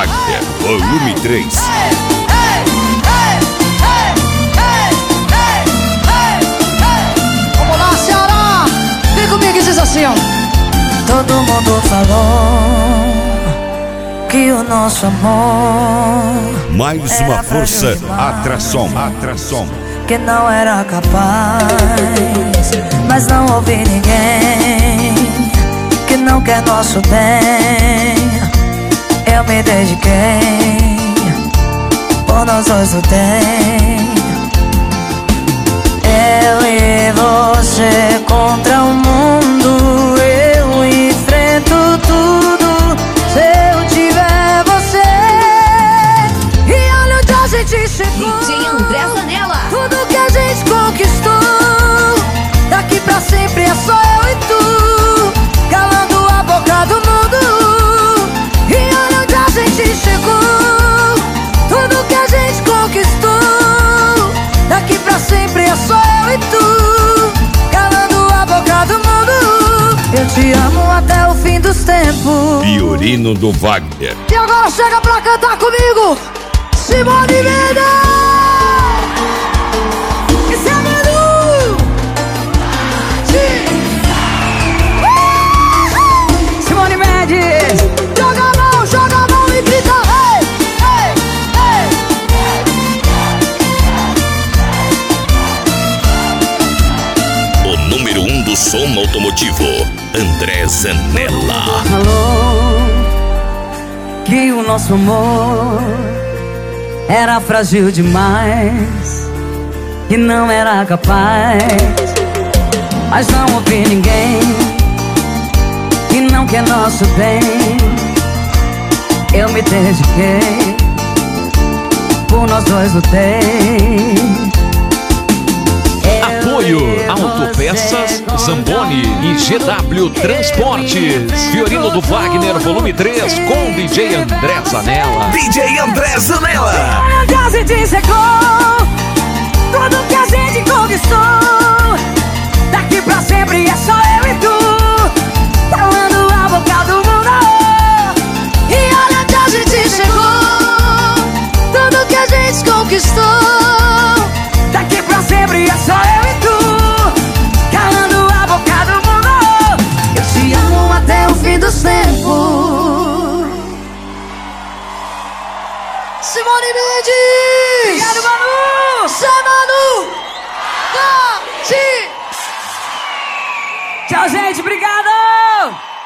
Wagner, volume 3. Vamos lá, Ceará! Vem comigo e diz assim, ó. Todo mundo falou que o nosso amor Mais uma força, Atrasom. que não era capaz, mas não ouvi ninguém que não quer nosso bem. Eu me dediquei, por nós dois lutei. Eu e você contra o mundo, eu enfrento tudo se eu tiver você. E olha onde a gente chegou. DJ André Zanella. Tudo que a gente conquistou, daqui pra sempre é só eu e tu, calando a boca do mundo. E olha onde a gente chegou. Tudo que a gente conquistou, daqui pra sempre é só eu e tu, calando a boca do mundo. Eu te amo até o fim dos tempos. Violino do Wagner. E agora chega pra cantar comigo, Simone Mendes! Esse é Manu! Simone Mendes! Joga a mão e grita, ei, ei, ei! O número 1 do som automotivo, André Zanella. Falou que o nosso amor era frágil demais e não era capaz, mas não ouvi ninguém que não quer nosso bem. Eu me dediquei, por nós dois lutei. Apoio Autopeças Zamboni e GW Transportes. Violino do Wagner, volume 3, com DJ André Zanella. DJ André Zanella. Olha onde a gente chegou, tudo que a gente conquistou, daqui pra sempre é só eu e tu, calando a boca do mundo. E olha onde a gente chegou, tudo que a gente conquistou, Daqui pra sempre é só eu e tu, calando a boca do mundo. Eu te amo até o fim dos tempos. Simone Mendes! Obrigado, Manu! Zé Manu! Tchau, gente, obrigado!